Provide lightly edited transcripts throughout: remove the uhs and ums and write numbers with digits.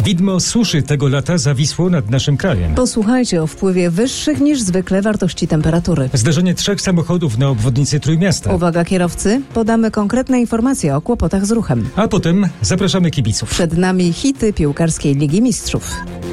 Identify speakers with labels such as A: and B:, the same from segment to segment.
A: Widmo suszy tego lata zawisło nad naszym krajem.
B: Posłuchajcie o wpływie wyższych niż zwykle wartości temperatury.
A: Zderzenie 3 samochodów na obwodnicy Trójmiasta.
B: Uwaga kierowcy, podamy konkretne informacje o kłopotach z ruchem.
A: A potem zapraszamy kibiców.
B: Przed nami hity piłkarskiej Ligi Mistrzów.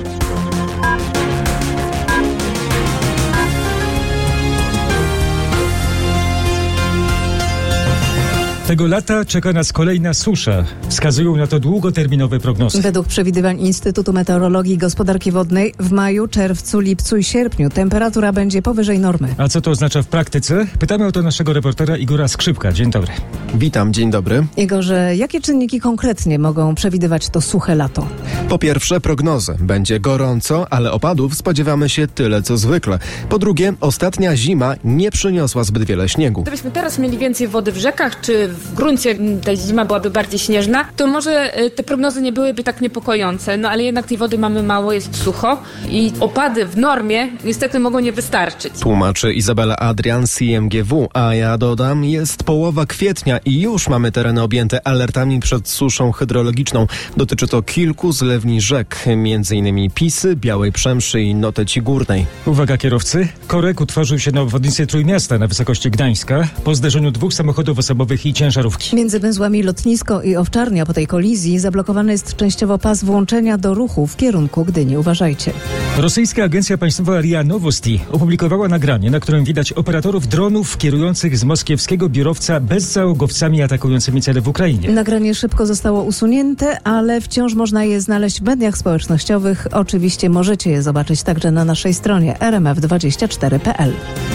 A: Tego lata czeka nas kolejna susza. Wskazują na to długoterminowe prognozy.
B: Według przewidywań Instytutu Meteorologii i Gospodarki Wodnej w maju, czerwcu, lipcu i sierpniu temperatura będzie powyżej normy.
A: A co to oznacza w praktyce? Pytamy o to naszego reportera Igora Skrzypka. Dzień dobry.
C: Witam, dzień dobry.
B: Igorze, jakie czynniki konkretnie mogą przewidywać to suche lato?
C: Po pierwsze prognozy. Będzie gorąco, ale opadów spodziewamy się tyle co zwykle. Po drugie, ostatnia zima nie przyniosła zbyt wiele śniegu.
D: Gdybyśmy teraz mieli więcej wody w rzekach, czy w gruncie ta zima byłaby bardziej śnieżna, to może te prognozy nie byłyby tak niepokojące, no ale jednak tej wody mamy mało, jest sucho i opady w normie niestety mogą nie wystarczyć.
C: Tłumaczy Izabela Adrian z CMGW, a ja dodam, jest połowa kwietnia i już mamy tereny objęte alertami przed suszą hydrologiczną. Dotyczy to kilku zlewni rzek, m.in. Pisy, Białej Przemszy i Noteci Górnej.
A: Uwaga kierowcy, korek utworzył się na obwodnicy Trójmiasta na wysokości Gdańska po zderzeniu 2 samochodów osobowych i ciężarówki.
B: Między węzłami Lotnisko i Owczarnia po tej kolizji zablokowany jest częściowo pas włączenia do ruchu w kierunku Gdyni. Uważajcie.
A: Rosyjska agencja państwowa RIA Novosti opublikowała nagranie, na którym widać operatorów dronów kierujących z moskiewskiego biurowca bezzałogowcami atakującymi cele w Ukrainie.
B: Nagranie szybko zostało usunięte, ale wciąż można je znaleźć w mediach społecznościowych. Oczywiście możecie je zobaczyć także na naszej stronie rmf24.pl.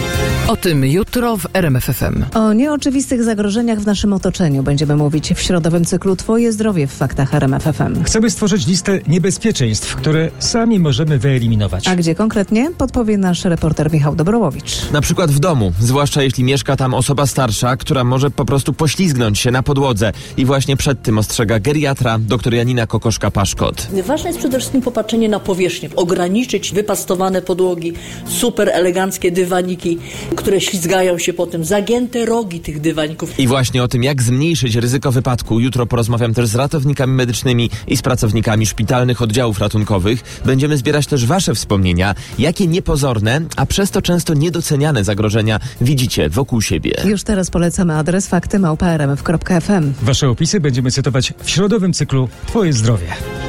E: O tym jutro w RMF FM.
B: O nieoczywistych zagrożeniach w naszym otoczeniu będziemy mówić w środowym cyklu Twoje zdrowie w faktach RMF FM.
A: Chcemy stworzyć listę niebezpieczeństw, które sami możemy wyeliminować.
B: A gdzie konkretnie? Podpowie nasz reporter Michał Dobrołowicz.
F: Na przykład w domu, zwłaszcza jeśli mieszka tam osoba starsza, która może po prostu poślizgnąć się na podłodze. I właśnie przed tym ostrzega geriatra dr Janina Kokoszka-Paszkot.
G: Ważne jest przede wszystkim popatrzenie na powierzchnię. Ograniczyć wypastowane podłogi, super eleganckie dywaniki, które ślizgają się potem, zagięte rogi tych dywaników.
F: I właśnie o tym, jak zmniejszyć ryzyko wypadku, jutro porozmawiam też z ratownikami medycznymi i z pracownikami szpitalnych oddziałów ratunkowych. Będziemy zbierać też wasze wspomnienia, jakie niepozorne, a przez to często niedoceniane zagrożenia widzicie wokół siebie.
B: Już teraz polecamy adres fakty@rmf.fm.
A: Wasze opisy będziemy cytować w środowym cyklu Twoje zdrowie.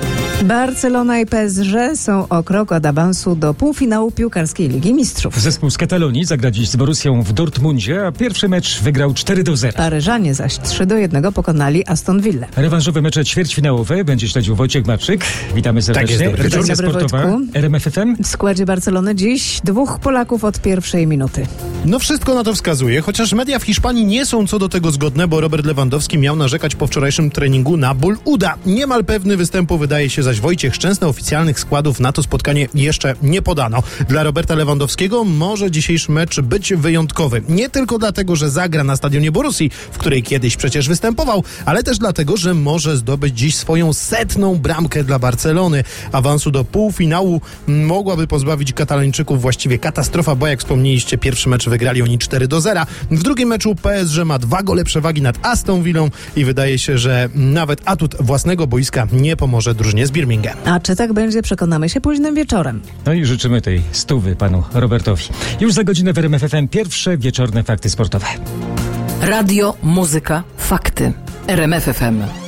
B: Barcelona i PSG są o krok od awansu do półfinału piłkarskiej Ligi Mistrzów.
A: Zespół z Katalonii zagra dziś z Borussią w Dortmundzie, a pierwszy mecz wygrał 4-0.
B: Paryżanie zaś 3-1 pokonali Aston Villa.
A: Rewanżowe mecze ćwierćfinałowe będzie śledził Wojciech Marczyk. Witamy serdecznie.
C: Tak jest, dobry
A: Redakcja
B: wieczór.
A: sportowa
B: Dobry,
A: RMF FM.
B: W składzie Barcelony dziś 2 Polaków od pierwszej minuty.
H: No wszystko na to wskazuje, chociaż media w Hiszpanii nie są co do tego zgodne, bo Robert Lewandowski miał narzekać po wczorajszym treningu na ból uda. Niemal pewny występu wydaje się zaś Wojciech Szczęsny. Oficjalnych składów na to spotkanie jeszcze nie podano. Dla Roberta Lewandowskiego może dzisiejszy mecz być wyjątkowy. Nie tylko dlatego, że zagra na stadionie Borussii, w której kiedyś przecież występował, ale też dlatego, że może zdobyć dziś swoją 100. bramkę dla Barcelony. Awansu do półfinału mogłaby pozbawić Katalończyków właściwie katastrofa, bo jak wspomnieliście, pierwszy mecz wygrali oni 4-0. W drugim meczu PSG ma 2 gole przewagi nad Aston Villą i wydaje się, że nawet atut własnego boiska nie pomoże drużynie z Birmingham.
B: A czy tak będzie, przekonamy się późnym wieczorem.
A: No i życzymy tej 100 panu Robertowi. Już za godzinę w RMF FM pierwsze wieczorne fakty sportowe.
E: Radio, muzyka, fakty. RMF FM.